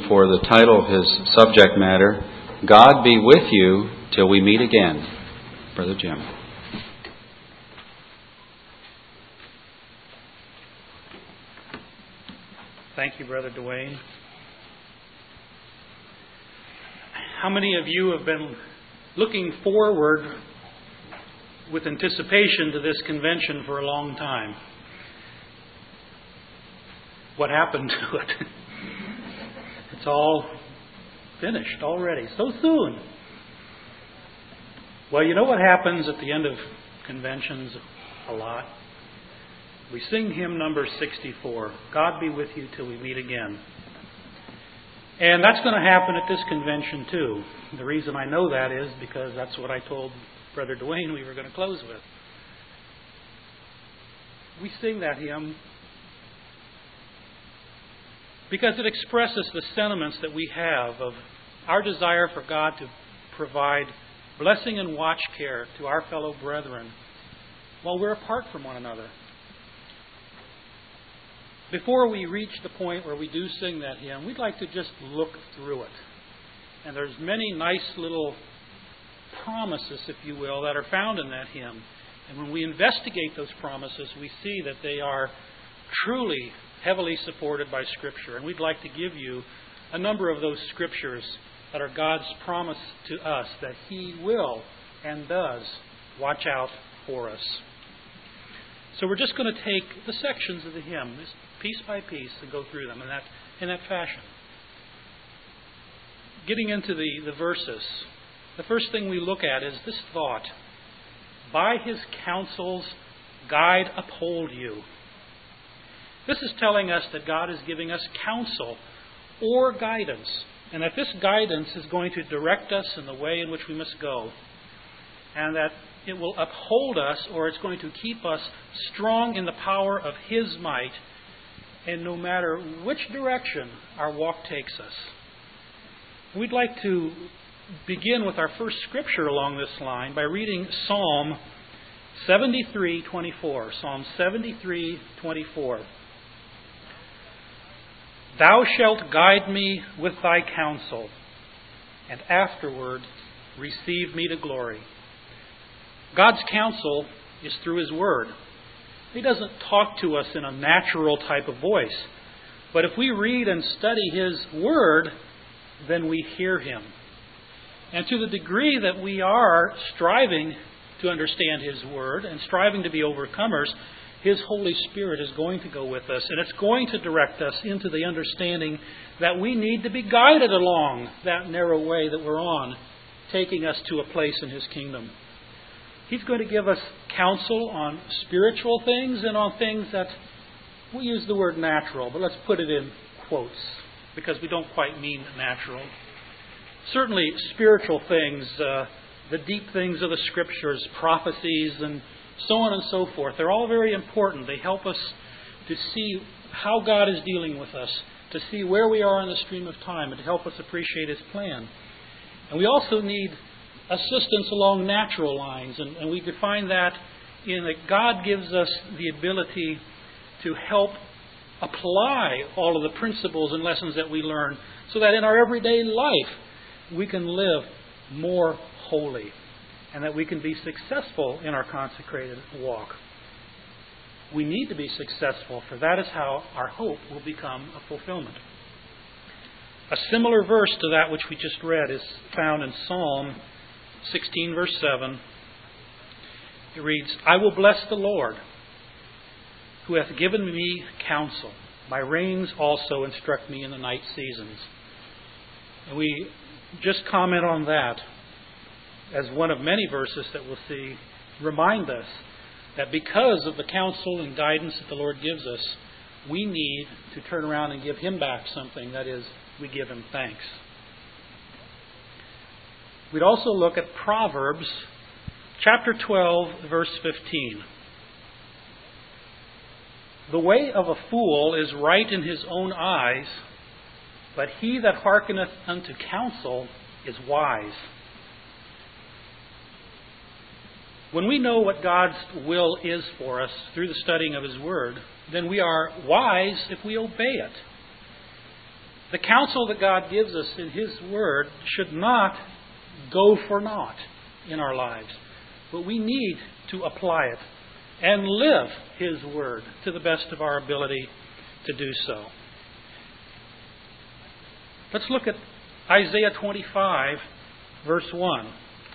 him for the title of his subject matter, God Be With You Till We Meet Again. Brother Jim. Thank you, Brother Dwayne. How many of you have been looking forward with anticipation to this convention for a long time? What happened to it? It's all finished already, so soon. Well, you know what happens at the end of conventions a lot? We sing hymn number 64, God Be With You Till We Meet Again. And that's going to happen at this convention too. The reason I know that is because that's what I told Brother Dwayne we were going to close with. We sing that hymn because it expresses the sentiments that we have of our desire for God to provide blessing and watch care to our fellow brethren while we're apart from one another. Before we reach the point where we do sing that hymn, we'd like to just look through it. And there's many nice little promises, if you will, that are found in that hymn. And when we investigate those promises, we see that they are truly heavily supported by Scripture. And we'd like to give you a number of those Scriptures that are God's promise to us that He will and does watch out for us. So we're just going to take the sections of the hymn, piece by piece, and go through them in that fashion. Getting into the verses, the first thing we look at is this thought: by His counsels, guide, uphold you. This is telling us that God is giving us counsel or guidance, and that this guidance is going to direct us in the way in which we must go, and that it will uphold us, or it's going to keep us strong in the power of His might, and no matter which direction our walk takes us. We'd like to begin with our first scripture along this line by reading Psalm 73:24. Psalm 73:24. Thou shalt guide me with thy counsel, and afterward receive me to glory. God's counsel is through His Word. He doesn't talk to us in a natural type of voice. But if we read and study His Word, then we hear Him. And to the degree that we are striving to understand His Word and striving to be overcomers, His Holy Spirit is going to go with us, and it's going to direct us into the understanding that we need to be guided along that narrow way that we're on, taking us to a place in His kingdom. He's going to give us counsel on spiritual things and on things that, we use the word natural, but let's put it in quotes, because we don't quite mean natural. Certainly spiritual things, the deep things of the Scriptures, prophecies, and so on and so forth. They're all very important. They help us to see how God is dealing with us, to see where we are in the stream of time, and to help us appreciate His plan. And we also need assistance along natural lines, and we define that in that God gives us the ability to help apply all of the principles and lessons that we learn so that in our everyday life we can live more holy and that we can be successful in our consecrated walk. We need to be successful, for that is how our hope will become a fulfillment. A similar verse to that which we just read is found in Psalm 16, verse 7. It reads, I will bless the Lord, who hath given me counsel. My reins also instruct me in the night seasons. And we just comment on that as one of many verses that we'll see remind us that because of the counsel and guidance that the Lord gives us, we need to turn around and give Him back something. That is, we give Him thanks. We'd also look at Proverbs chapter 12, verse 15. The way of a fool is right in his own eyes, but he that hearkeneth unto counsel is wise. When we know what God's will is for us through the studying of His Word, then we are wise if we obey it. The counsel that God gives us in His Word should not go for naught in our lives, but we need to apply it and live His Word to the best of our ability to do so. Let's look at Isaiah 25, verse 1.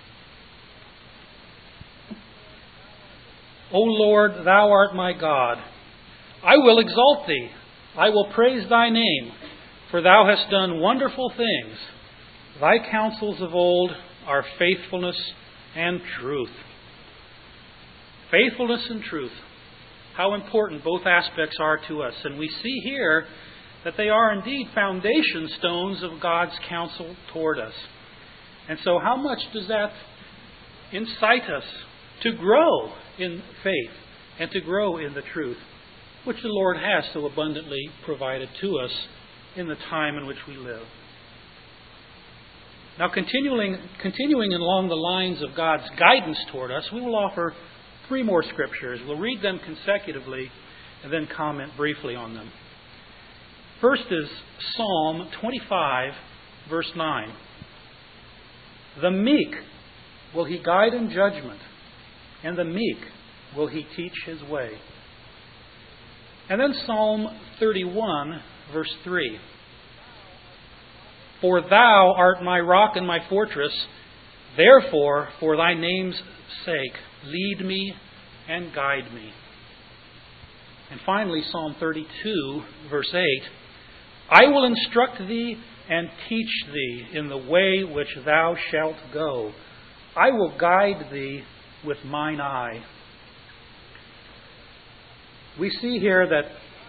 O Lord, Thou art my God. I will exalt Thee. I will praise Thy name, for Thou hast done wonderful things. Thy counsels of old are faithfulness and truth. Faithfulness and truth. How important both aspects are to us. And we see here that they are indeed foundation stones of God's counsel toward us. And so how much does that incite us to grow in faith and to grow in the truth, which the Lord has so abundantly provided to us in the time in which we live? Now, continuing along the lines of God's guidance toward us, we will offer 3 more scriptures. We'll read them consecutively and then comment briefly on them. First is Psalm 25, verse 9. The meek will He guide in judgment, and the meek will He teach His way. And then Psalm 31, verse 3. For Thou art my rock and my fortress, therefore, for Thy name's sake, lead me and guide me. And finally, Psalm 32, verse 8. I will instruct thee and teach thee in the way which thou shalt go. I will guide thee with mine eye. We see here that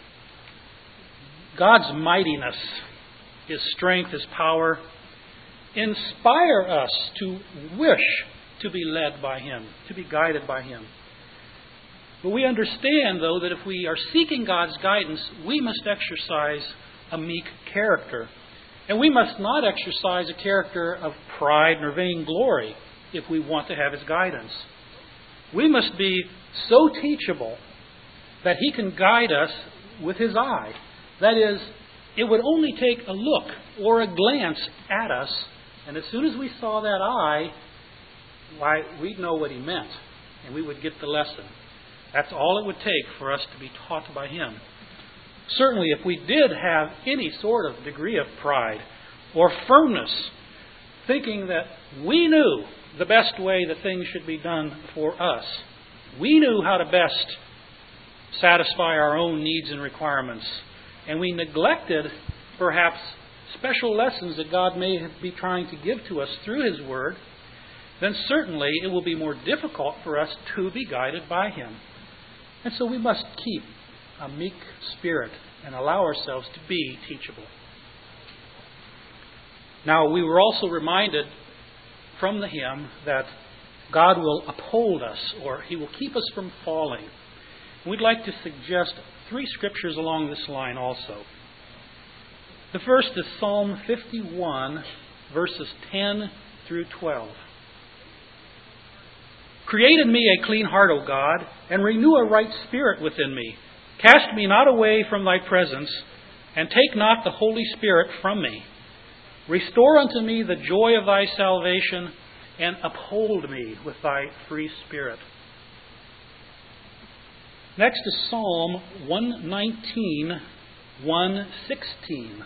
God's mightiness, His strength, His power, inspire us to wish to be led by Him, to be guided by Him. But we understand, though, that if we are seeking God's guidance, we must exercise a meek character. And we must not exercise a character of pride or vainglory if we want to have His guidance. We must be so teachable that He can guide us with His eye. That is, it would only take a look or a glance at us, and as soon as we saw that eye, why, we'd know what He meant, and we would get the lesson. That's all it would take for us to be taught by Him. Certainly, if we did have any sort of degree of pride or firmness, thinking that we knew the best way that things should be done for us, we knew how to best satisfy our own needs and requirements, and we neglected perhaps special lessons that God may be trying to give to us through His Word, then certainly it will be more difficult for us to be guided by Him. And so we must keep a meek spirit and allow ourselves to be teachable. Now, we were also reminded from the hymn that God will uphold us, or He will keep us from falling. We'd like to suggest 3 scriptures along this line also. The first is Psalm 51, verses 10 through 12. Create in me a clean heart, O God, and renew a right spirit within me. Cast me not away from Thy presence, and take not the Holy Spirit from me. Restore unto me the joy of Thy salvation, and uphold me with Thy free spirit. Next is Psalm 119, 1:16.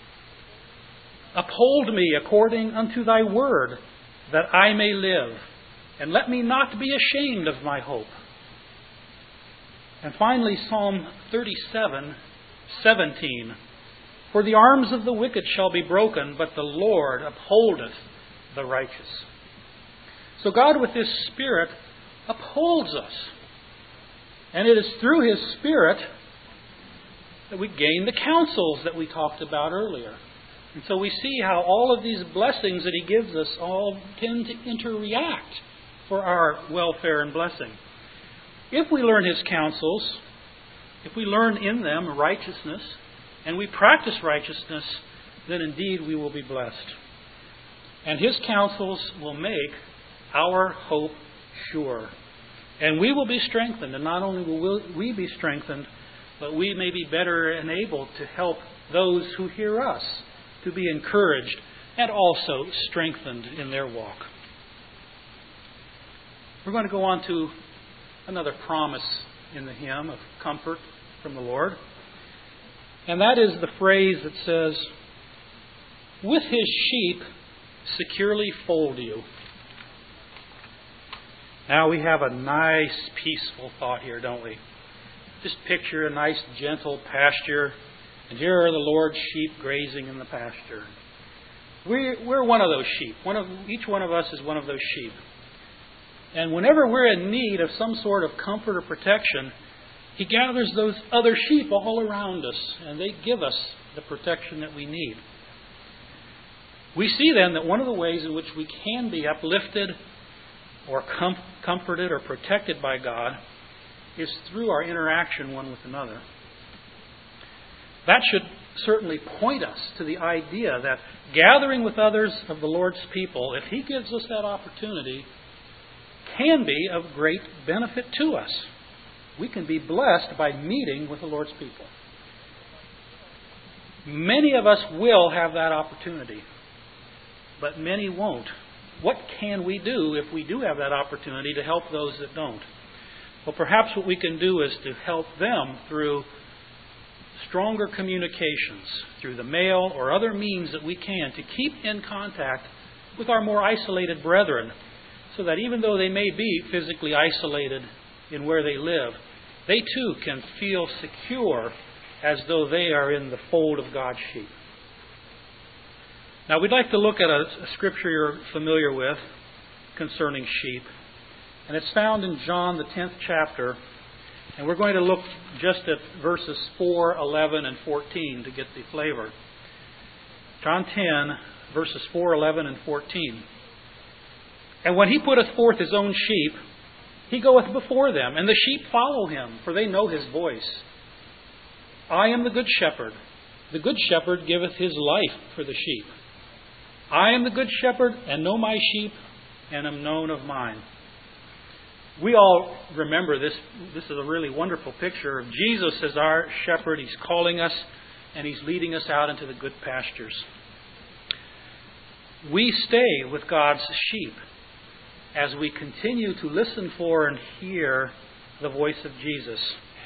Uphold me according unto Thy word, that I may live, and let me not be ashamed of my hope. And finally, Psalm 37, 17. For the arms of the wicked shall be broken, but the Lord upholdeth the righteous. So God, with His Spirit, upholds us. And it is through His Spirit that we gain the counsels that we talked about earlier. And so we see how all of these blessings that He gives us all tend to interact for our welfare and blessing. If we learn His counsels, if we learn in them righteousness, and we practice righteousness, then indeed we will be blessed. And His counsels will make our hope sure. And we will be strengthened. And not only will we be strengthened, but we may be better enabled to help those who hear us to be encouraged and also strengthened in their walk. We're going to go on to another promise in the hymn of comfort from the Lord. And that is the phrase that says, "With His sheep securely fold you." Now we have a nice, peaceful thought here, don't we? Just picture a nice, gentle pasture, and here are the Lord's sheep grazing in the pasture. We're one of those sheep. Each one of us is one of those sheep. And whenever we're in need of some sort of comfort or protection, He gathers those other sheep all around us, and they give us the protection that we need. We see then that one of the ways in which we can be uplifted or comforted or protected by God is through our interaction one with another. That should certainly point us to the idea that gathering with others of the Lord's people, if He gives us that opportunity, can be of great benefit to us. We can be blessed by meeting with the Lord's people. Many of us will have that opportunity, but many won't. What can we do if we do have that opportunity to help those that don't? Well, perhaps what we can do is to help them through stronger communications, through the mail or other means that we can, to keep in contact with our more isolated brethren, so that even though they may be physically isolated in where they live, they too can feel secure as though they are in the fold of God's sheep. Now, we'd like to look at a scripture you're familiar with concerning sheep. And it's found in John, the 10th chapter. And we're going to look just at verses 4, 11, and 14 to get the flavor. John 10, verses 4, 11, and 14. "And when He putteth forth His own sheep, He goeth before them, and the sheep follow Him, for they know His voice. I am the good shepherd. The good shepherd giveth his life for the sheep. I am the good shepherd, and know my sheep, and am known of mine." We all remember this. This is a really wonderful picture of Jesus as our shepherd. He's calling us, and He's leading us out into the good pastures. We stay with God's sheep as we continue to listen for and hear the voice of Jesus.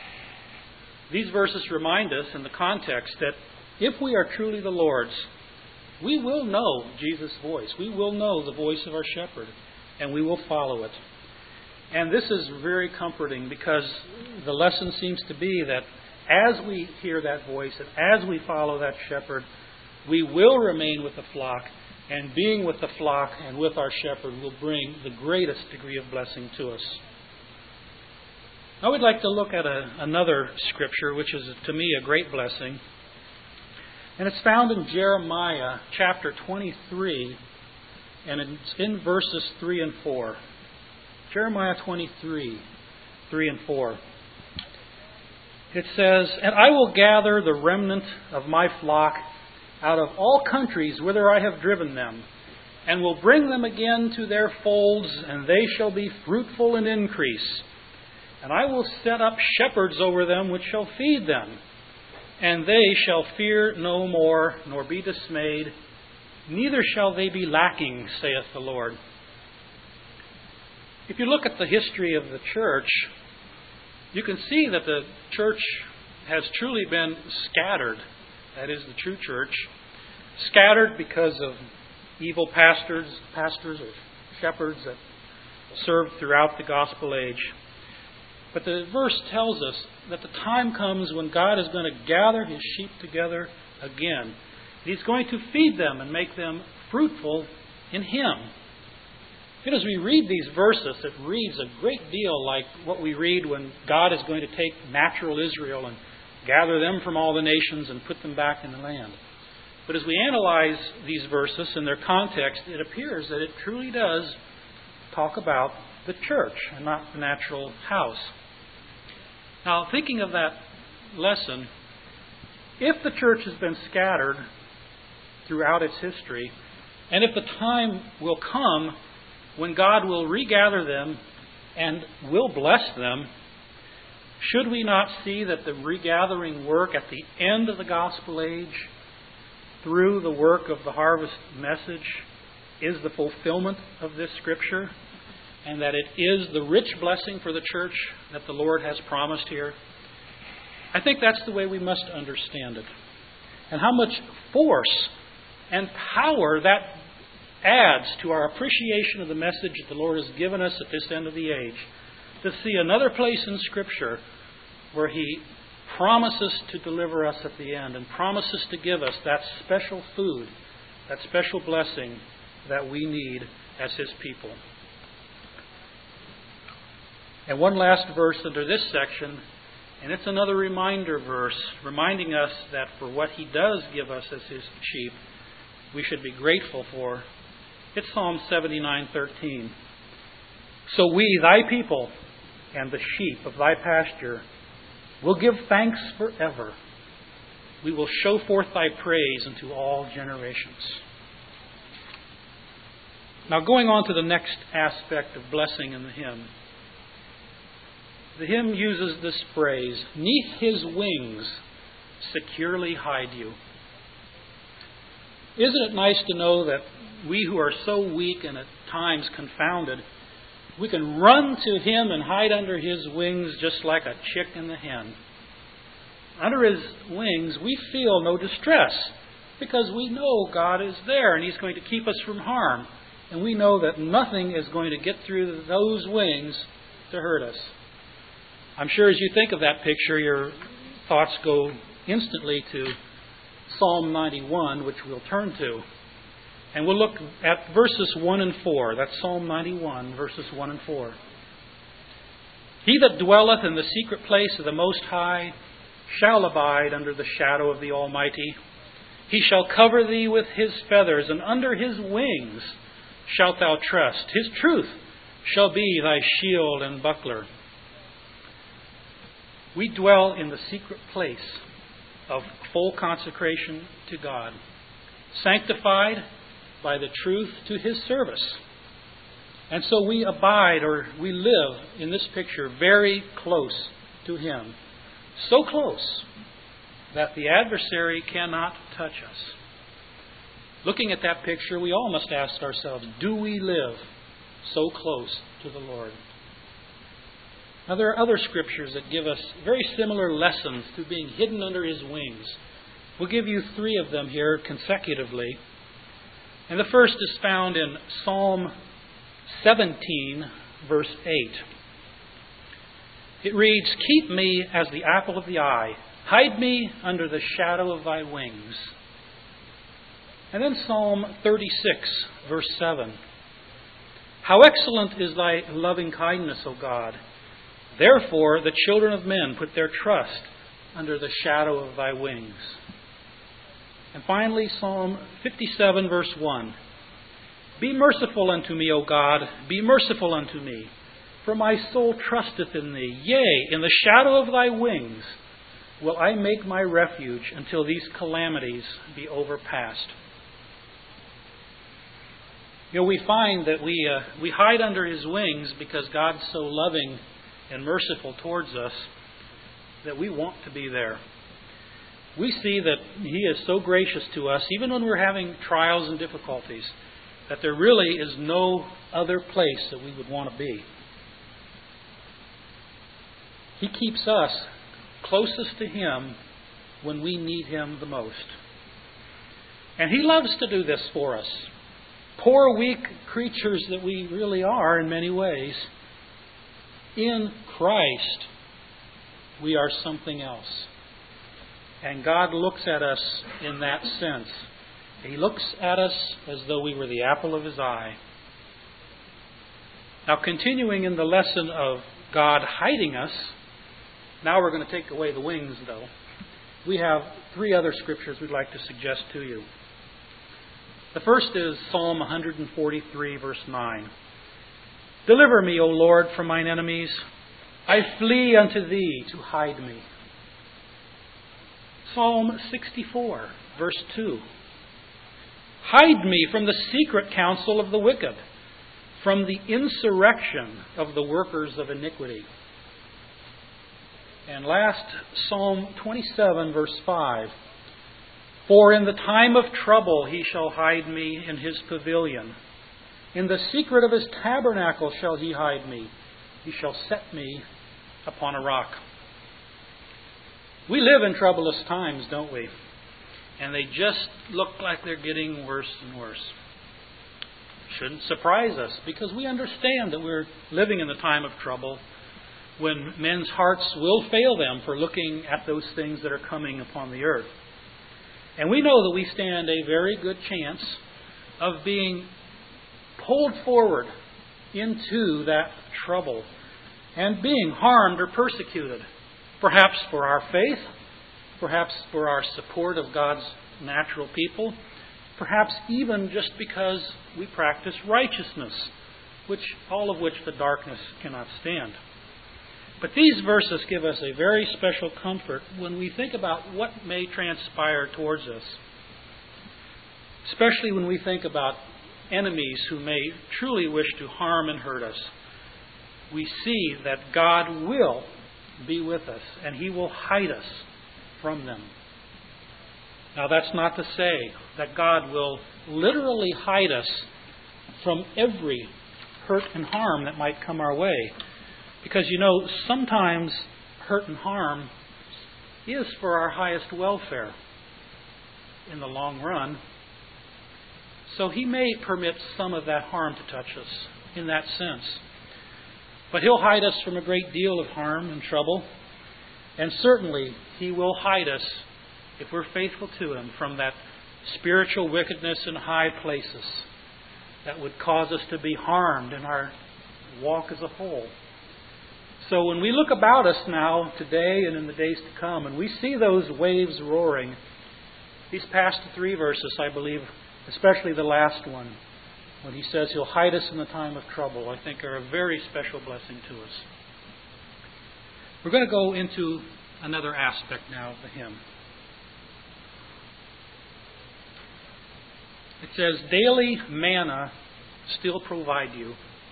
These verses remind us in the context that if we are truly the Lord's, we will know Jesus' voice. We will know the voice of our shepherd, and we will follow it. And this is very comforting, because the lesson seems to be that as we hear that voice and as we follow that shepherd, we will remain with the flock, and being with the flock and with our shepherd will bring the greatest degree of blessing to us. Now we'd like to look at another scripture, which is to me a great blessing. And it's found in Jeremiah chapter 23, and it's in verses 3 and 4. Jeremiah 23, 3 and 4. It says, "And I will gather the remnant of my flock out of all countries whither I have driven them, and will bring them again to their folds, and they shall be fruitful and increase. And I will set up shepherds over them which shall feed them. And they shall fear no more, nor be dismayed, neither shall they be lacking, saith the Lord." If you look at the history of the church, you can see that the church has truly been scattered. That is, the true church. Scattered because of evil pastors or shepherds that served throughout the gospel age. But the verse tells us that the time comes when God is going to gather His sheep together again. He's going to feed them and make them fruitful in Him. And as we read these verses, it reads a great deal like what we read when God is going to take natural Israel and gather them from all the nations and put them back in the land. But as we analyze these verses in their context, it appears that it truly does talk about the church and not the natural house. Now, thinking of that lesson, if the church has been scattered throughout its history, and if the time will come when God will regather them and will bless them, should we not see that the regathering work at the end of the gospel age through the work of the harvest message is the fulfillment of this Scripture, and that it is the rich blessing for the church that the Lord has promised here? I think that's the way we must understand it. And how much force and power that adds to our appreciation of the message that the Lord has given us at this end of the age. To see another place in Scripture where He promises to deliver us at the end and promises to give us that special food, that special blessing that we need as His people. And one last verse under this section, and it's another reminder verse, reminding us that for what He does give us as His sheep, we should be grateful for. It's Psalm 79:13. So we, thy people, and the sheep of thy pasture, will give thanks forever. We will show forth thy praise unto all generations. Now going on to the next aspect of blessing in the hymn. The hymn uses this phrase, "'Neath His wings securely hide you." Isn't it nice to know that we who are so weak and at times confounded, we can run to Him and hide under His wings just like a chick in the hen. Under His wings we feel no distress because we know God is there and He's going to keep us from harm. And we know that nothing is going to get through those wings to hurt us. I'm sure as you think of that picture, your thoughts go instantly to Psalm 91, which we'll turn to. And we'll look at verses 1 and 4. That's Psalm 91, verses 1 and 4. He that dwelleth in the secret place of the Most High shall abide under the shadow of the Almighty. He shall cover thee with His feathers, and under His wings shalt thou trust. His truth shall be thy shield and buckler. We dwell in the secret place of full consecration to God, sanctified by the truth to His service. And so we abide, or we live in this picture very close to Him. So close that the adversary cannot touch us. Looking at that picture, we all must ask ourselves, do we live so close to the Lord? Now there are other scriptures that give us very similar lessons to being hidden under His wings. We'll give you 3 of them here consecutively. And the first is found in Psalm 17, verse 8. It reads, "Keep me as the apple of the eye. Hide me under the shadow of thy wings." And then Psalm 36, verse 7. "How excellent is thy loving kindness, O God! Therefore the children of men put their trust under the shadow of thy wings." And finally, Psalm 57, verse 1. "Be merciful unto me, O God, be merciful unto me. For my soul trusteth in thee. Yea, in the shadow of thy wings will I make my refuge until these calamities be overpast." You know, we find that we hide under His wings because God's so loving and merciful towards us that we want to be there. We see that He is so gracious to us, even when we're having trials and difficulties, that there really is no other place that we would want to be. He keeps us closest to Him when we need Him the most. And He loves to do this for us. Poor, weak creatures that we really are in many ways, in Christ, we are something else. And God looks at us in that sense. He looks at us as though we were the apple of His eye. Now, continuing in the lesson of God hiding us, now we're going to take away the wings, though. We have 3 other scriptures we'd like to suggest to you. The first is Psalm 143, verse 9. "Deliver me, O Lord, from mine enemies. I flee unto Thee to hide me." Psalm 64, verse 2. "Hide me from the secret counsel of the wicked, from the insurrection of the workers of iniquity." And last, Psalm 27, verse 5. For in the time of trouble he shall hide me in his pavilion. In the secret of his tabernacle shall he hide me. He shall set me upon a rock. We live in troublous times, don't we? And they just look like they're getting worse and worse. Shouldn't surprise us, because we understand that we're living in the time of trouble when men's hearts will fail them for looking at those things that are coming upon the earth. And we know that we stand a very good chance of being pulled forward into that trouble and being harmed or persecuted, perhaps for our faith, perhaps for our support of God's natural people, perhaps even just because we practice righteousness, all of which the darkness cannot stand. But these verses give us a very special comfort when we think about what may transpire towards us, especially when we think about enemies who may truly wish to harm and hurt us. We see that God will be with us, and He will hide us from them. Now, that's not to say that God will literally hide us from every hurt and harm that might come our way. Because, sometimes hurt and harm is for our highest welfare in the long run. So He may permit some of that harm to touch us in that sense. But He'll hide us from a great deal of harm and trouble. And certainly He will hide us, if we're faithful to Him, from that spiritual wickedness in high places that would cause us to be harmed in our walk as a whole. So when we look about us now, today and in the days to come, and we see those waves roaring, these past 3 verses, I believe, especially the last one, when He says He'll hide us in the time of trouble, I think are a very special blessing to us. We're going to go into another aspect now of the hymn. It says, daily manna still provide you.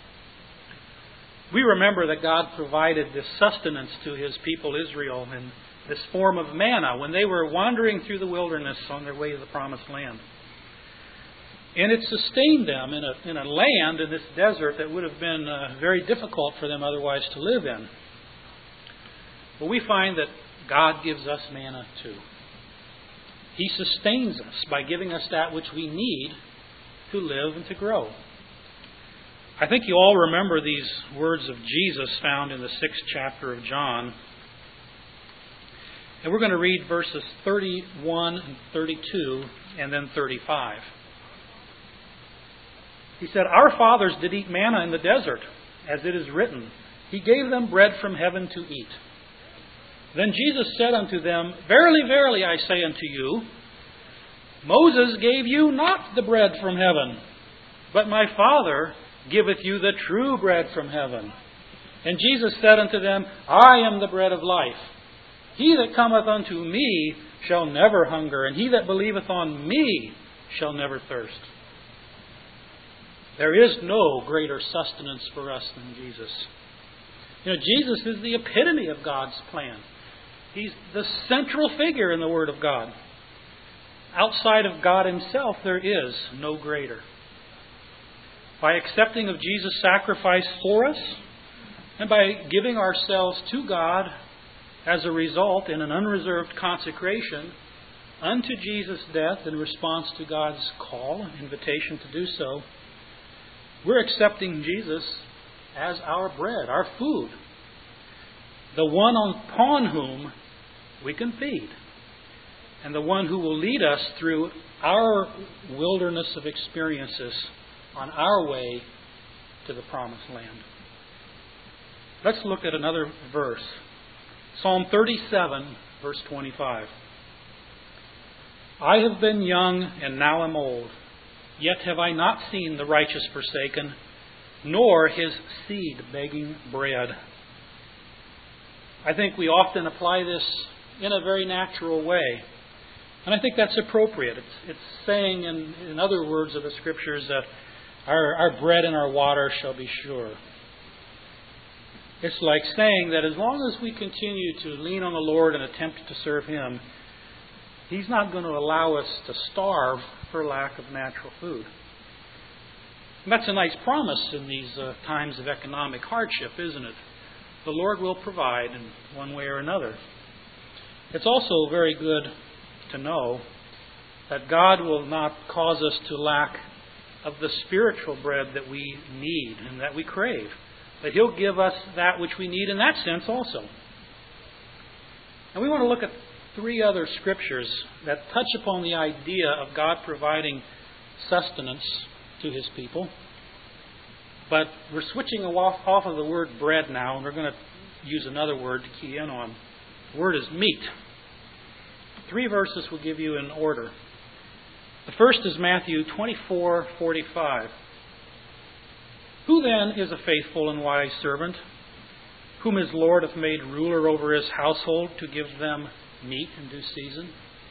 We remember that God provided this sustenance to His people Israel in this form of manna when they were wandering through the wilderness on their way to the Promised Land. And it sustained them in a land, in this desert, that would have been very difficult for them otherwise to live in. But we find that God gives us manna too. He sustains us by giving us that which we need to live and to grow. I think you all remember these words of Jesus found in the 6th chapter of John. And we're going to read verses 31 and 32 and then 35. He said, Our fathers did eat manna in the desert, as it is written, He gave them bread from heaven to eat. Then Jesus said unto them, Verily, verily, I say unto you, Moses gave you not the bread from heaven, but my Father giveth you the true bread from heaven. And Jesus said unto them, I am the bread of life. He that cometh unto me shall never hunger, and he that believeth on me shall never thirst. There is no greater sustenance for us than Jesus. Jesus is the epitome of God's plan. He's the central figure in the Word of God. Outside of God Himself, there is no greater. By accepting of Jesus' sacrifice for us, and by giving ourselves to God as a result in an unreserved consecration unto Jesus' death in response to God's call, invitation to do so, we're accepting Jesus as our bread, our food, the one upon whom we can feed, and the one who will lead us through our wilderness of experiences on our way to the Promised Land. Let's look at another verse. Psalm 37, verse 25. I have been young and now am old, yet have I not seen the righteous forsaken, nor his seed begging bread. I think we often apply this in a very natural way. And I think that's appropriate. It's saying in other words of the Scriptures that our bread and our water shall be sure. It's like saying that as long as we continue to lean on the Lord and attempt to serve Him, He's not going to allow us to starve for lack of natural food. And that's a nice promise in these times of economic hardship, isn't it? The Lord will provide in one way or another. It's also very good to know that God will not cause us to lack of the spiritual bread that we need and that we crave. That He'll give us that which we need in that sense also. And we want to look at 3 other scriptures that touch upon the idea of God providing sustenance to His people. But we're switching off of the word bread now, and we're going to use another word to key in on. The word is meat. 3 verses will give you in order. The first is Matthew 24:45. Who then is a faithful and wise servant, whom his Lord hath made ruler over his household to give them meat in due season?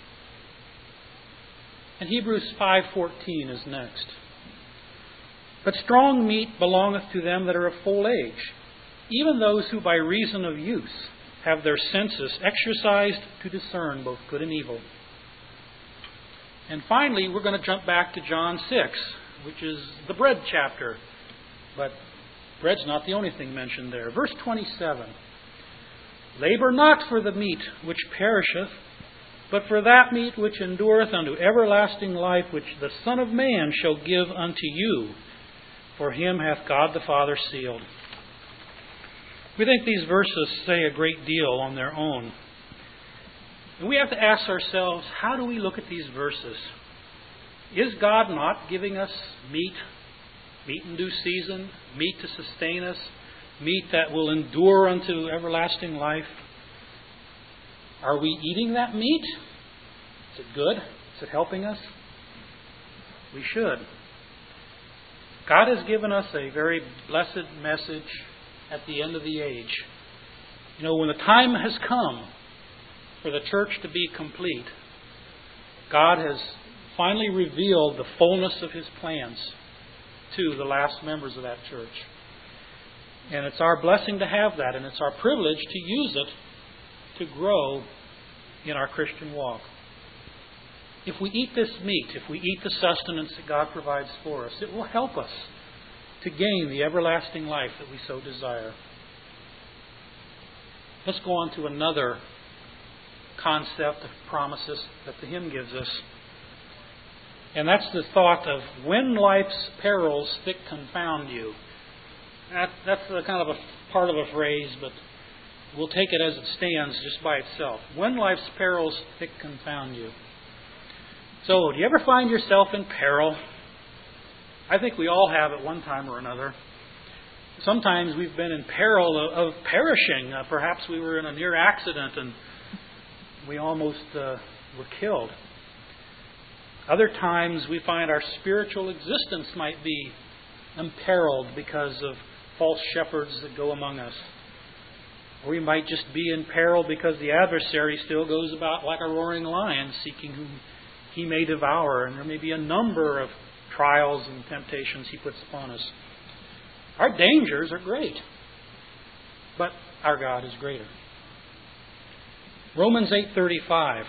And Hebrews 5:14 is next. But strong meat belongeth to them that are of full age, even those who by reason of use have their senses exercised to discern both good and evil. And finally, we're going to jump back to John 6, which is the bread chapter. But bread's not the only thing mentioned there. Verse 27. Labor not for the meat which perisheth, but for that meat which endureth unto everlasting life, which the Son of Man shall give unto you. For him hath God the Father sealed. We think these verses say a great deal on their own. And we have to ask ourselves, how do we look at these verses? Is God not giving us meat in due season, meat to sustain us, meat that will endure unto everlasting life? Are we eating that meat? Is it good? Is it helping us? We should. God has given us a very blessed message at the end of the age. You know, when the time has come for the church to be complete, God has finally revealed the fullness of His plans to the last members of that church. And it's our blessing to have that, and it's our privilege to use it to grow in our Christian walk. If we eat this meat, if we eat the sustenance that God provides for us, it will help us to gain the everlasting life that we so desire. Let's go on to another concept of promises that the hymn gives us. And that's the thought of when life's perils thick confound you. That's a kind of a part of a phrase, but we'll take it as it stands just by itself. When life's perils thick confound you. So, do you ever find yourself in peril? I think we all have at one time or another. Sometimes we've been in peril of perishing. Perhaps we were in a near accident and we almost were killed. Other times we find our spiritual existence might be imperiled because of false shepherds that go among us. Or we might just be in peril because the adversary still goes about like a roaring lion, seeking whom he may devour. And there may be a number of trials and temptations he puts upon us. Our dangers are great, but our God is greater. Romans 8:35.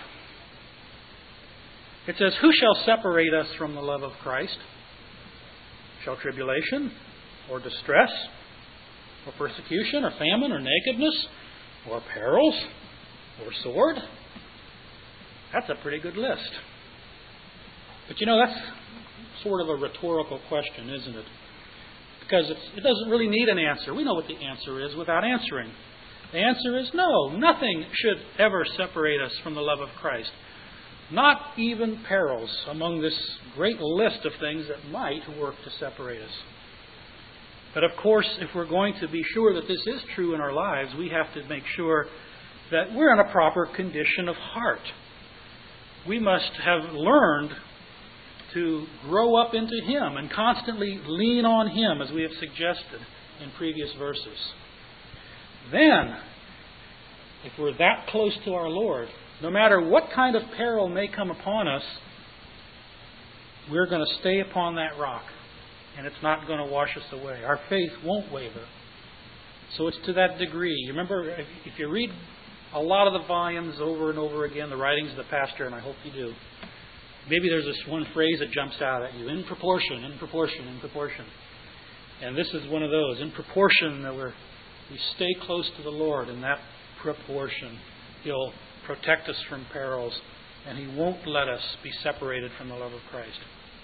It says, "Who shall separate us from the love of Christ? Shall tribulation, or distress, or persecution, or famine, or nakedness, or perils, or sword?" That's a pretty good list. But you know, that's sort of a rhetorical question, isn't it? Because it doesn't really need an answer. We know what the answer is without answering. The answer is no. Nothing should ever separate us from the love of Christ. Not even perils among this great list of things that might work to separate us. But of course, if we're going to be sure that this is true in our lives, we have to make sure that we're in a proper condition of heart. We must have learned to grow up into Him and constantly lean on Him, as we have suggested in previous verses. Then, if we're that close to our Lord, no matter what kind of peril may come upon us, we're going to stay upon that rock, and it's not going to wash us away. Our faith won't waver. So it's to that degree. You remember, if you read a lot of the volumes over and over again, the writings of the pastor, and I hope you do. Maybe there's this one phrase that jumps out at you: in proportion, in proportion, in proportion. And this is one of those. In proportion that we stay close to the Lord in that proportion, He'll protect us from perils, and He won't let us be separated from the love of Christ.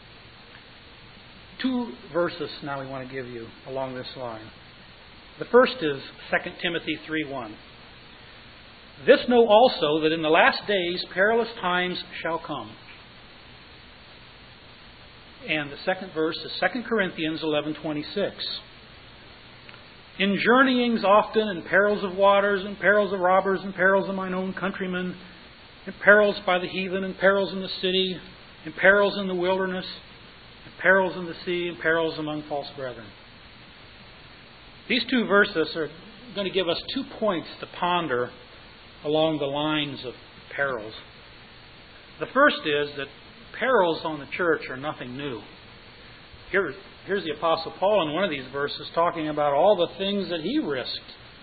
2 verses now we want to give you along this line. The first is 2 Timothy 3:1. This know also, that in the last days perilous times shall come. And the second verse is 2 Corinthians 11:26. In journeyings often, and perils of waters, and perils of robbers, and perils of mine own countrymen, and perils by the heathen, and perils in the city, and perils in the wilderness, and perils in the sea, and perils among false brethren. These 2 verses are going to give us 2 points to ponder along the lines of perils. The first is that perils on the church are nothing new. Here's the Apostle Paul in one of these verses talking about all the things that he risked.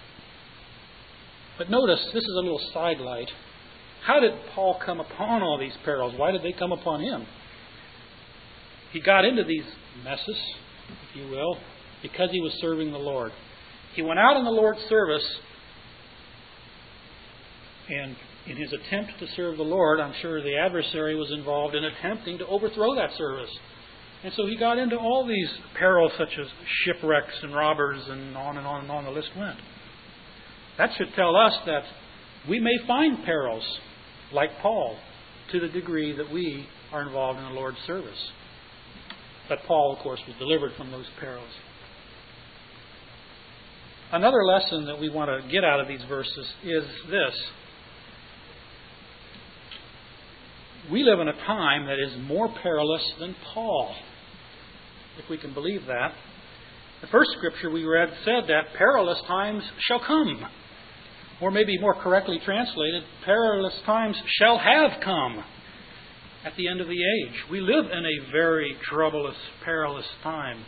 But notice, this is a little sidelight. How did Paul come upon all these perils? Why did they come upon him? He got into these messes, if you will, because he was serving the Lord. He went out in the Lord's service, and in his attempt to serve the Lord, I'm sure the adversary was involved in attempting to overthrow that service. And so he got into all these perils such as shipwrecks and robbers and on and on and on the list went. That should tell us that we may find perils like Paul to the degree that we are involved in the Lord's service. But Paul, of course, was delivered from those perils. Another lesson that we want to get out of these verses is this. We live in a time that is more perilous than Paul, if we can believe that. The first scripture we read said that perilous times shall come. Or maybe more correctly translated, perilous times shall have come at the end of the age. We live in a very troublous, perilous time.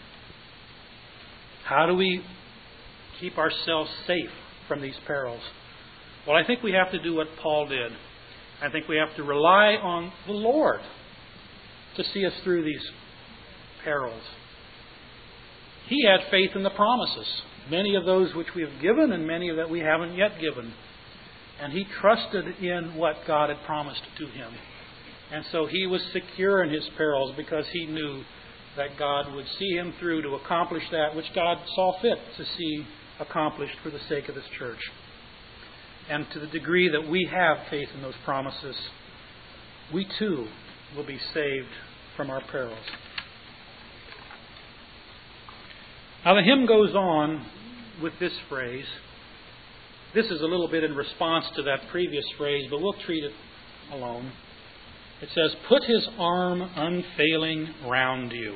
How do we keep ourselves safe from these perils? Well, I think we have to do what Paul did. I think we have to rely on the Lord to see us through these perils. He had faith in the promises, many of those which we have given and many that we haven't yet given. And he trusted in what God had promised to him. And so he was secure in his perils because he knew that God would see him through to accomplish that which God saw fit to see accomplished for the sake of His church. And to the degree that we have faith in those promises, we too will be saved from our perils. Now the hymn goes on with this phrase. This is a little bit in response to that previous phrase, but we'll treat it alone. It says, "Put His arm unfailing round you."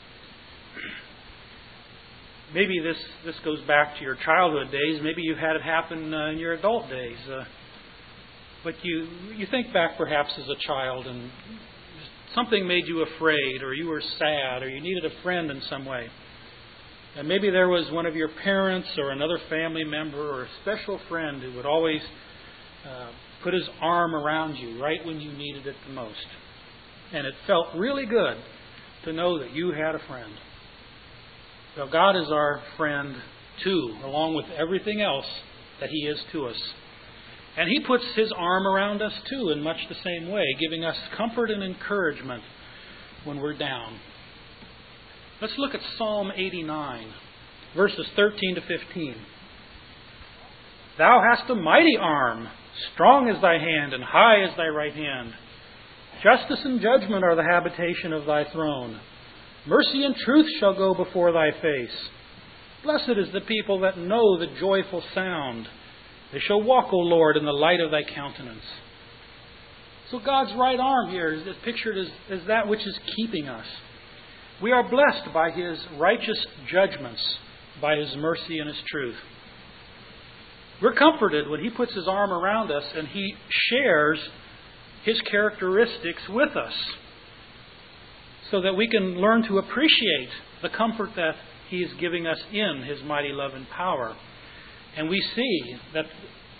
Maybe this goes back to your childhood days. Maybe you've had it happen in your adult days. But you think back perhaps as a child and something made you afraid, or you were sad, or you needed a friend in some way. And maybe there was one of your parents or another family member or a special friend who would always put his arm around you right when you needed it the most. And it felt really good to know that you had a friend. Well, God is our friend too, along with everything else that He is to us. And He puts His arm around us too in much the same way, giving us comfort and encouragement when we're down. Let's look at Psalm 89, verses 13 to 15. "Thou hast a mighty arm, strong is thy hand, and high is thy right hand. Justice and judgment are the habitation of thy throne. Mercy and truth shall go before thy face. Blessed is the people that know the joyful sound. They shall walk, O Lord, in the light of thy countenance." So God's right arm here is pictured as that which is keeping us. We are blessed by His righteous judgments, by His mercy and His truth. We're comforted when He puts His arm around us and He shares His characteristics with us, so that we can learn to appreciate the comfort that He is giving us in His mighty love and power. And we see that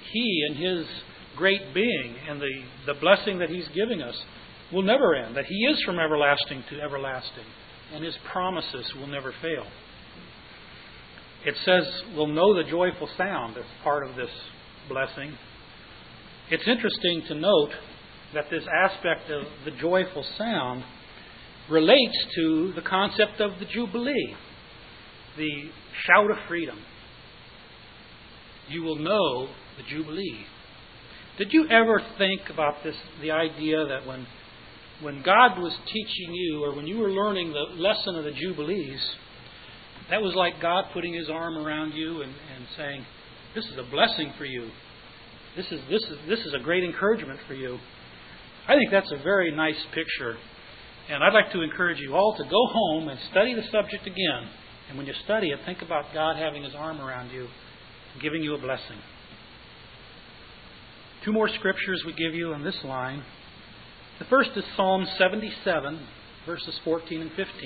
He and His great being and the blessing that He's giving us will never end, that He is from everlasting to everlasting, and His promises will never fail. It says we'll know the joyful sound as part of this blessing. It's interesting to note that this aspect of the joyful sound relates to the concept of the Jubilee, the shout of freedom. You will know the Jubilee. Did you ever think about this, the idea that when God was teaching you, or when you were learning the lesson of the Jubilees, that was like God putting His arm around you and saying, this is a blessing for you. This is a great encouragement for you. I think that's a very nice picture. And I'd like to encourage you all to go home and study the subject again. And when you study it, think about God having His arm around you, giving you a blessing. 2 more scriptures we give you on this line. The first is Psalm 77, verses 14 and 15.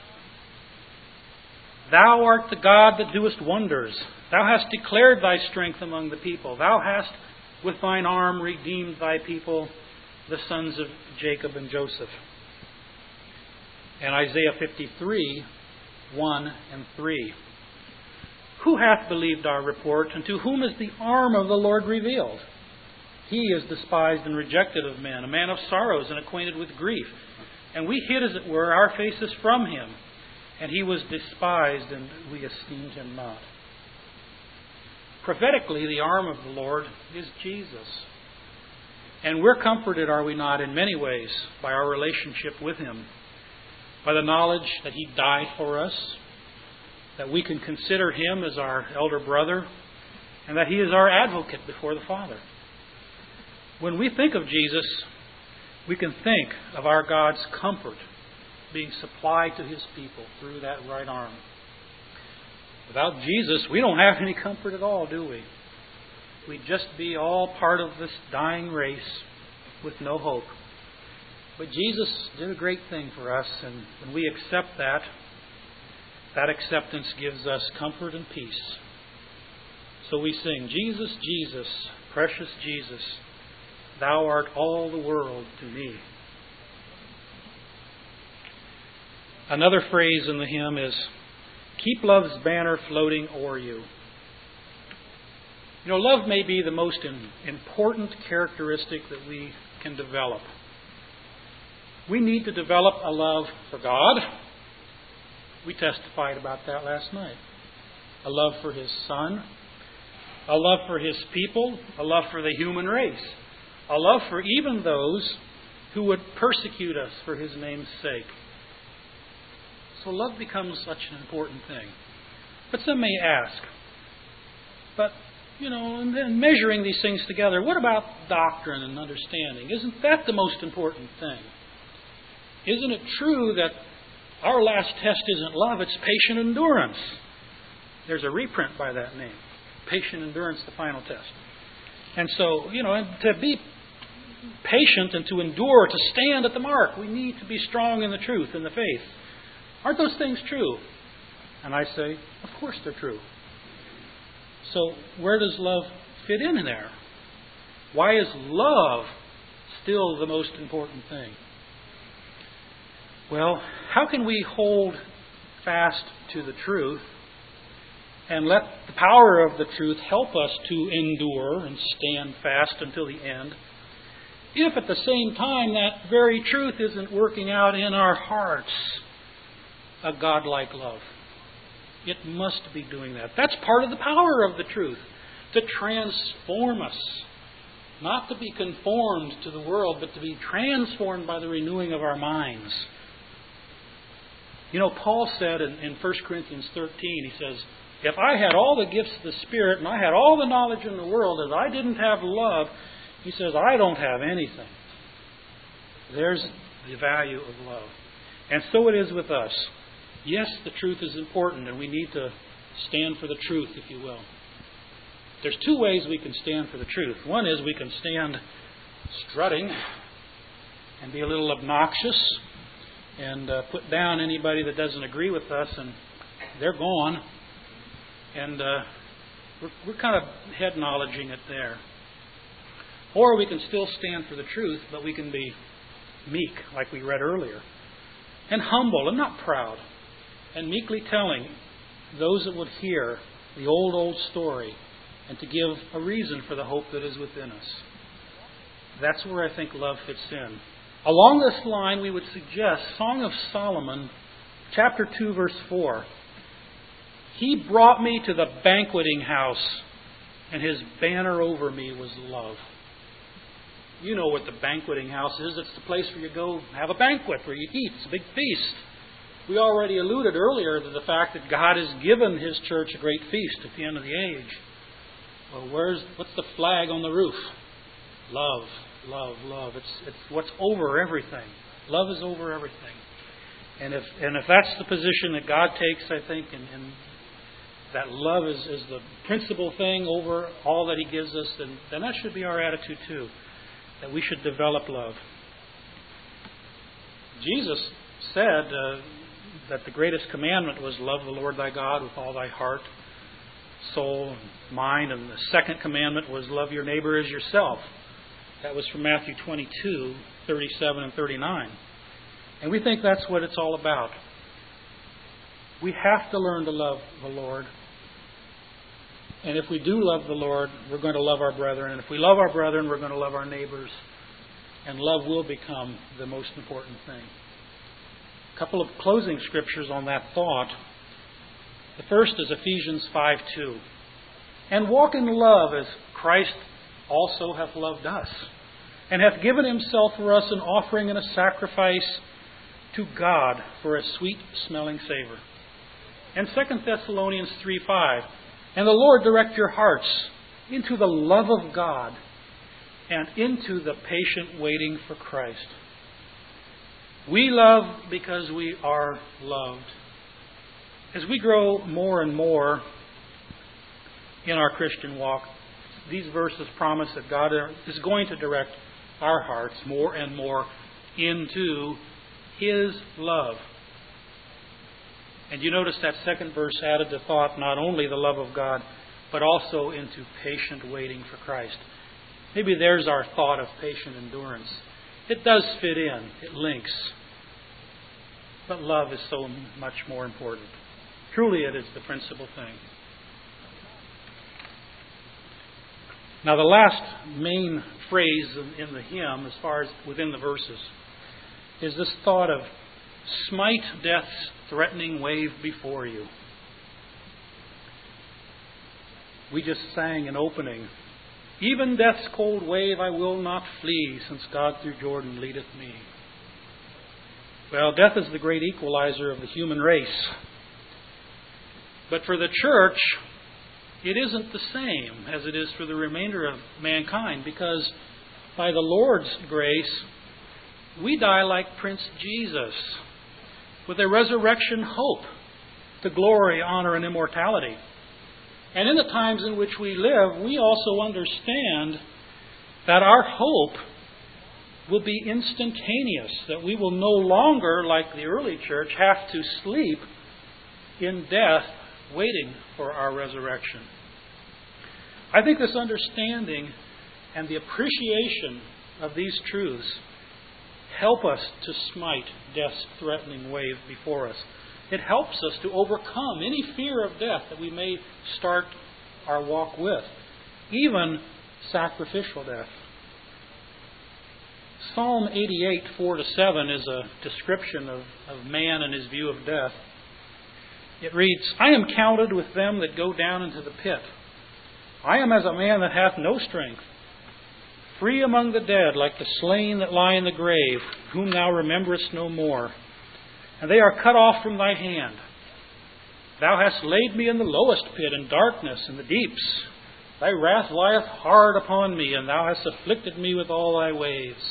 Thou art the God that doest wonders. Thou hast declared Thy strength among the people. Thou hast with Thine arm redeemed Thy people, the sons of Jacob and Joseph. And Isaiah 53, 1 and 3. Who hath believed our report, and to whom is the arm of the Lord revealed? He is despised and rejected of men, a man of sorrows and acquainted with grief. And we hid, as it were, our faces from Him. And He was despised, and we esteemed Him not. Prophetically, the arm of the Lord is Jesus. And we're comforted, are we not, in many ways, by our relationship with Him. By the knowledge that He died for us, that we can consider Him as our elder brother, and that He is our advocate before the Father. When we think of Jesus, we can think of our God's comfort being supplied to His people through that right arm. Without Jesus, we don't have any comfort at all, do we? We'd just be all part of this dying race with no hope. But Jesus did a great thing for us, and when we accept that, that acceptance gives us comfort and peace. So we sing, Jesus, Jesus, precious Jesus, Thou art all the world to me. Another phrase in the hymn is, keep love's banner floating o'er you. You know, love may be the most important characteristic that we can develop. We need to develop a love for God. We testified about that last night. A love for His Son. A love for His people. A love for the human race. A love for even those who would persecute us for His name's sake. So love becomes such an important thing. But some may ask, and then measuring these things together, what about doctrine and understanding? Isn't that the most important thing? Isn't it true that our last test isn't love, it's patient endurance? There's a reprint by that name. Patient endurance, the final test. And so, and to be patient and to endure, to stand at the mark, we need to be strong in the truth, in the faith. Aren't those things true? And I say, of course they're true. So where does love fit in there? Why is love still the most important thing? Well, how can we hold fast to the truth and let the power of the truth help us to endure and stand fast until the end, if at the same time that very truth isn't working out in our hearts a God-like love? It must be doing that. That's part of the power of the truth, to transform us. Not to be conformed to the world, but to be transformed by the renewing of our minds. Paul said in 1 Corinthians 13, he says, if I had all the gifts of the Spirit and I had all the knowledge in the world, if I didn't have love, he says, I don't have anything. There's the value of love. And so it is with us. Yes, the truth is important, and we need to stand for the truth, if you will. There's 2 ways we can stand for the truth. One is we can stand strutting and be a little obnoxious and put down anybody that doesn't agree with us, and they're gone. And we're kind of head-knowledging it there. Or we can still stand for the truth, but we can be meek, like we read earlier, and humble and not proud, and meekly telling those that would hear the old story and to give a reason for the hope that is within us. That's where I think love fits in. Along this line, we would suggest Song of Solomon, chapter 2, verse 4. He brought me to the banqueting house, and his banner over me was love. You know what the banqueting house is. It's the place where you go have a banquet, where you eat. It's a big feast. We already alluded earlier to the fact that God has given His church a great feast at the end of the age. Well, what's the flag on the roof? Love, love, love. It's what's over everything. Love is over everything. And if that's the position that God takes, I think, and that love is the principal thing over all that He gives us, then that should be our attitude too. That we should develop love. Jesus said that the greatest commandment was love the Lord thy God with all thy heart, soul, and mind. And the second commandment was love your neighbor as yourself. That was from Matthew 22, 37 and 39. And we think that's what it's all about. We have to learn to love the Lord. And if we do love the Lord, we're going to love our brethren. And if we love our brethren, we're going to love our neighbors. And love will become the most important thing. A couple of closing scriptures on that thought. The first is Ephesians 5:2. And walk in love as Christ also hath loved us, and hath given Himself for us an offering and a sacrifice to God for a sweet-smelling savor. And 2 Thessalonians 3:5. And the Lord direct your hearts into the love of God and into the patient waiting for Christ. We love because we are loved. As we grow more and more in our Christian walk, these verses promise that God is going to direct our hearts more and more into His love. And you notice that second verse added the thought, not only the love of God, but also into patient waiting for Christ. Maybe there's our thought of patient endurance. It does fit in. It links. But love is so much more important. Truly it is the principal thing. Now the last main phrase in the hymn, as far as within the verses, is this thought of smite death's threatening wave before you. We just sang an opening. Even death's cold wave I will not flee, since God through Jordan leadeth me. Well, death is the great equalizer of the human race. But for the church, it isn't the same as it is for the remainder of mankind, because by the Lord's grace, we die like Prince Jesus, with a resurrection hope to glory, honor, and immortality. And in the times in which we live, we also understand that our hope will be instantaneous, that we will no longer, like the early church, have to sleep in death waiting for our resurrection. I think this understanding and the appreciation of these truths help us to smite death's threatening wave before us. It helps us to overcome any fear of death that we may start our walk with, even sacrificial death. Psalm 88, 4-7 is a description of man and his view of death. It reads, I am counted with them that go down into the pit. I am as a man that hath no strength, free among the dead, like the slain that lie in the grave, whom thou rememberest no more. And they are cut off from thy hand. Thou hast laid me in the lowest pit, in darkness, in the deeps. Thy wrath lieth hard upon me, and thou hast afflicted me with all thy waves.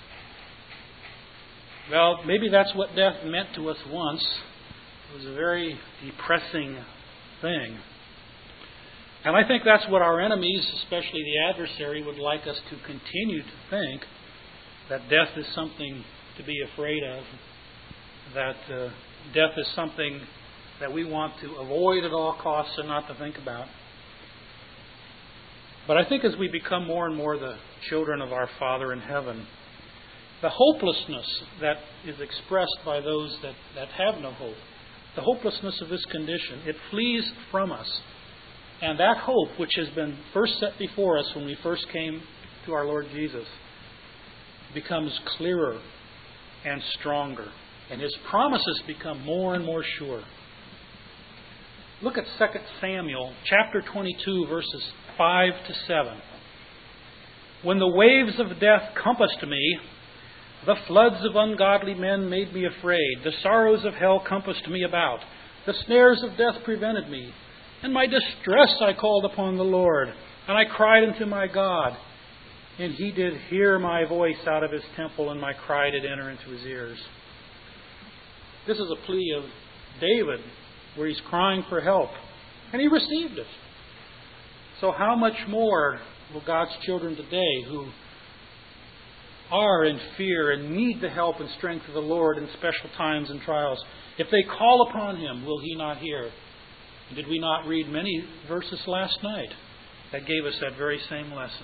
Well, maybe that's what death meant to us once. It was a very depressing thing. And I think that's what our enemies, especially the adversary, would like us to continue to think, that death is something to be afraid of, that death is something that we want to avoid at all costs and not to think about. But I think as we become more and more the children of our Father in heaven, the hopelessness that is expressed by those that have no hope, the hopelessness of this condition, it flees from us. And that hope, which has been first set before us when we first came to our Lord Jesus, becomes clearer and stronger. And His promises become more and more sure. Look at 2 Samuel chapter 22, verses 5 to 7. When the waves of death compassed me, the floods of ungodly men made me afraid. The sorrows of hell compassed me about. The snares of death prevented me. In my distress I called upon the Lord, and I cried unto my God. And He did hear my voice out of His temple, and my cry did enter into His ears. This is a plea of David, where he's crying for help, and he received it. So how much more will God's children today, who are in fear and need the help and strength of the Lord in special times and trials, if they call upon Him, will He not hear? And did we not read many verses last night that gave us that very same lesson?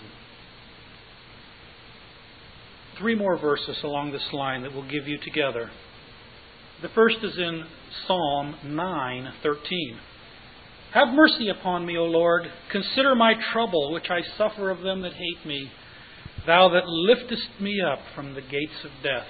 3 more verses along this line that we'll give you together. The first is in Psalm 9:13. Have mercy upon me, O Lord. Consider my trouble, which I suffer of them that hate me. Thou that liftest me up from the gates of death.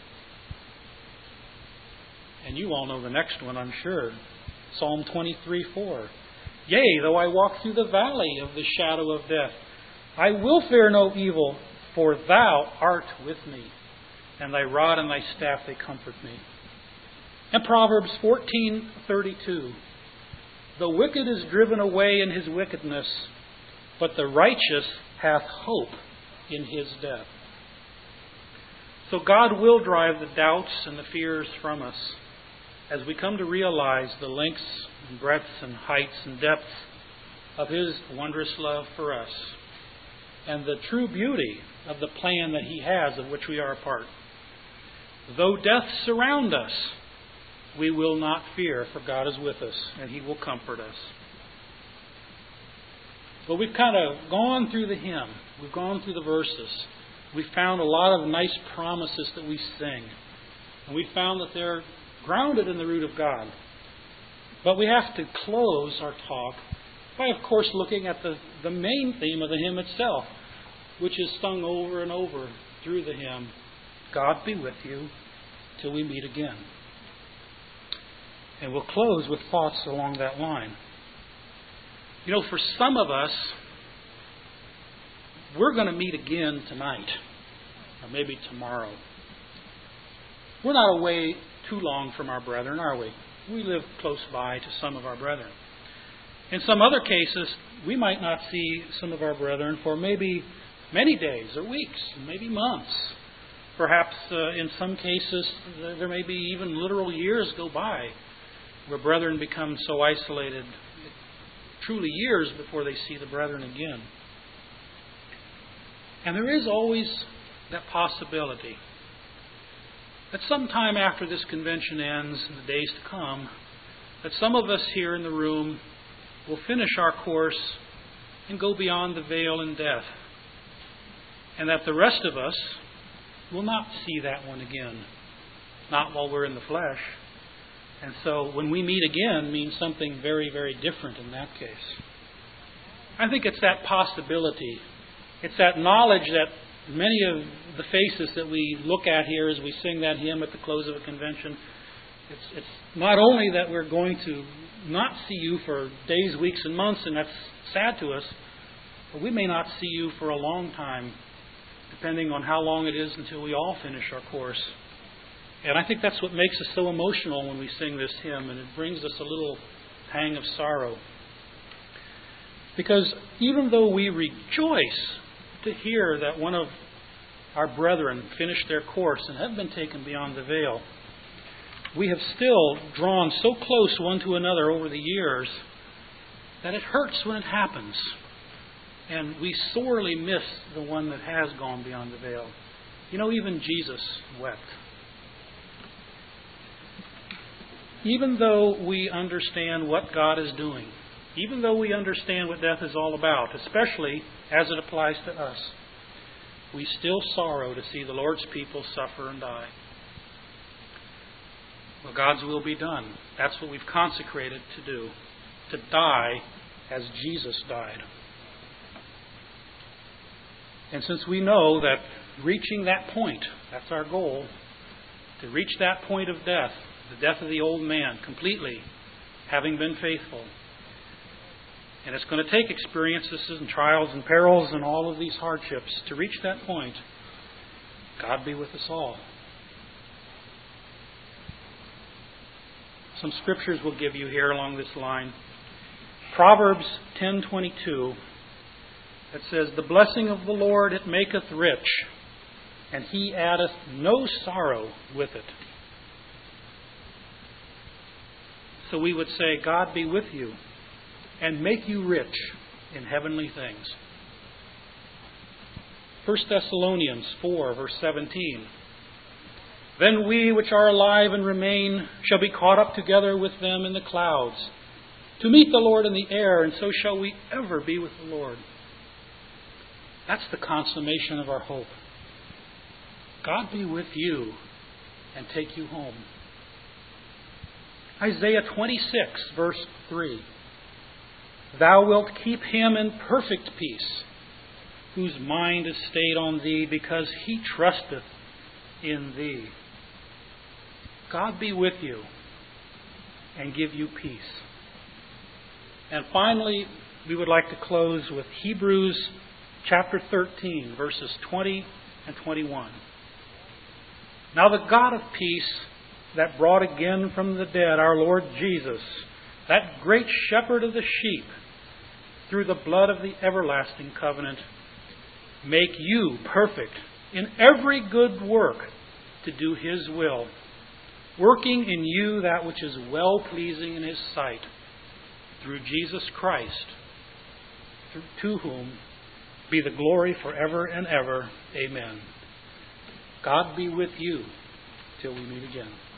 And you all know the next one, I'm sure. Psalm 23:4. Yea, though I walk through the valley of the shadow of death, I will fear no evil, for Thou art with me, and Thy rod and Thy staff, they comfort me. And Proverbs 14:32. The wicked is driven away in his wickedness, but the righteous hath hope in his death. So God will drive the doubts and the fears from us as we come to realize the lengths and breadths and heights and depths of His wondrous love for us and the true beauty of the plan that He has of which we are a part. Though death surround us, we will not fear, for God is with us, and He will comfort us. But we've kind of gone through the hymn. We've gone through the verses. We've found a lot of nice promises that we sing. And we found that they're grounded in the root of God. But we have to close our talk by, of course, looking at the main theme of the hymn itself, which is sung over and over through the hymn, God be with you till we meet again. And we'll close with thoughts along that line. You know, for some of us, we're going to meet again tonight, or maybe tomorrow. We're not away too long from our brethren, are we? We live close by to some of our brethren. In some other cases, we might not see some of our brethren for maybe many days or weeks, maybe months. Perhaps in some cases, there may be even literal years go by where brethren become so isolated, truly years before they see the brethren again. And there is always that possibility that sometime after this convention ends, in the days to come, that some of us here in the room will finish our course and go beyond the veil in death. And that the rest of us will not see that one again, not while we're in the flesh. And so when we meet again means something very, very different in that case. I think it's that possibility. It's that knowledge that many of the faces that we look at here as we sing that hymn at the close of a convention, it's not only that we're going to not see you for days, weeks, and months, and that's sad to us, but we may not see you for a long time, depending on how long it is until we all finish our course. And I think that's what makes us so emotional when we sing this hymn, and it brings us a little pang of sorrow. Because even though we rejoice to hear that one of our brethren finished their course and have been taken beyond the veil, we have still drawn so close one to another over the years that it hurts when it happens. And we sorely miss the one that has gone beyond the veil. You know, even Jesus wept. Even though we understand what God is doing even though we understand what death is all about, especially as it applies to us, we still sorrow to see the Lord's people suffer and die. Well, God's will be done. That's what we've consecrated to do, to die as Jesus died. And since we know that reaching that point, that's our goal, to reach that point of death, the death of the old man, completely, having been faithful. And it's going to take experiences and trials and perils and all of these hardships to reach that point. God be with us all. Some scriptures we'll give you here along this line. Proverbs 10:22. It says, "The blessing of the Lord it maketh rich, and He addeth no sorrow with it." So we would say, God be with you and make you rich in heavenly things. 1 Thessalonians 4, verse 17. "Then we which are alive and remain shall be caught up together with them in the clouds, to meet the Lord in the air, and so shall we ever be with the Lord." That's the consummation of our hope. God be with you and take you home. Isaiah 26, verse 3. "Thou wilt keep him in perfect peace, whose mind is stayed on thee, because he trusteth in thee." God be with you and give you peace. And finally, we would like to close with Hebrews chapter 13, verses 20 and 21. "Now the God of peace, that brought again from the dead our Lord Jesus, that great shepherd of the sheep, through the blood of the everlasting covenant, make you perfect in every good work to do His will, working in you that which is well-pleasing in His sight, through Jesus Christ, to whom be the glory forever and ever. Amen." God be with you till we meet again.